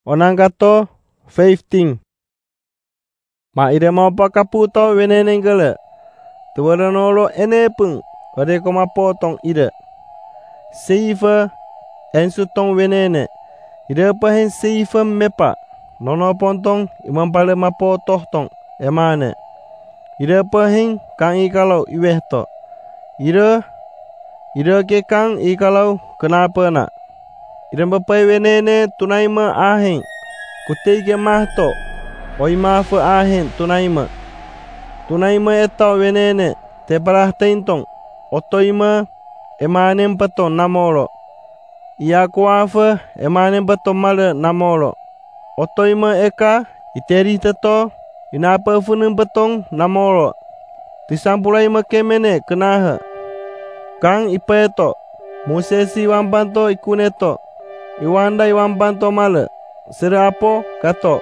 Onang kato 15. Ma ide mau pakaputo wenenen gele. Tuwaranolo enepung ode koma potong ide. Seifa ensutong wenene. Ide pahen seifa mepa. Nono pontong imam pale mapotoh tong emane. Ide pahen kang ikalau iwehto. Ide ke kang ikalau kenapa nak. Ide bapai wenene tunaima ahen. Kutege mahto. Oi mafa ahen tunaima. Tunaima eta wenene te parah teintong. Otoima emanem paton namolo. Ia kuafa emanem paton male namolo. Otoima eka iteri teto inapa funeng patong namolo. Tisampulai makemene kenaha. Kang ipeto. Musesi wambanto ikuneto. Iwanda iwambanto male. Serapo kato.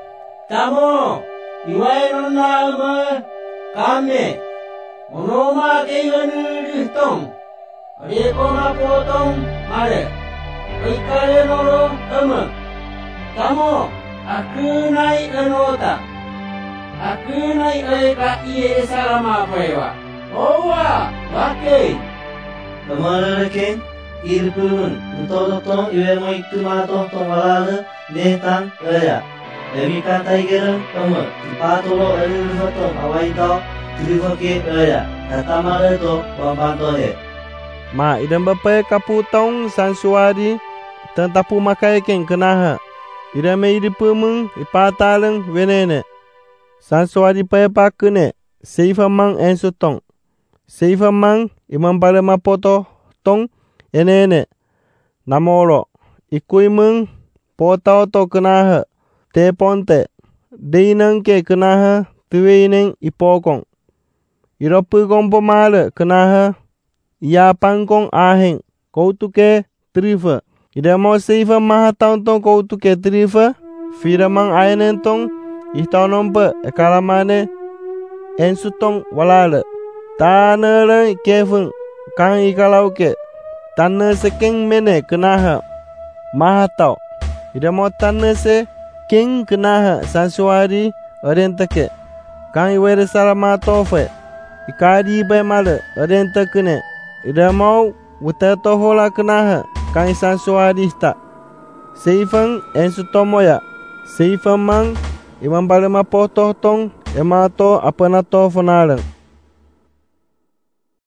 Tamo, iwai nonama kame. Monoma keiwanu tong. Adeko mapotong male. Ikale noro ama. Tamo, aku nai enota. Aku nai eka iye salama pewa. Owa, wake. Kamara ken irpun utolotong iwe mo itumato tong walala netang aya. Demi katai gerang kama patolo elfatong awaito trifake aya. Katamara to bambanto he. Ma idam bapai kaputong sansuari tentapu makai ken kenaha. Idam idipumung ipataleng wenene. Sansuari pai pakune seifa mang ensutong. Seifa mang imam pale mapoto tong enene. Namolo ikui mung potao to kenaha. Te ponte deinang ke kenaha tuweineng ipokong. Iropu gompo male kenaha. Ia pangkong aheng koutuke trifa. Ida mo seifa maha taon tong koutuke trifa. Fira mang aenen tong ihtau nompe ekalamane ensutong walale. Tanere kefeng kang ikalau ke. Tanne sekeng mene kenaha. Maha tau. Ida mo tanne se king kenaha sansuari orentake. Kang iwere salama tofe. Ikadi bay male orentakene. Ida mau wutato hola kenaha. Kang sansuari sta. Seifang ensutomoya. Seifang mang imam balema potoh tong emato apanato fonareng.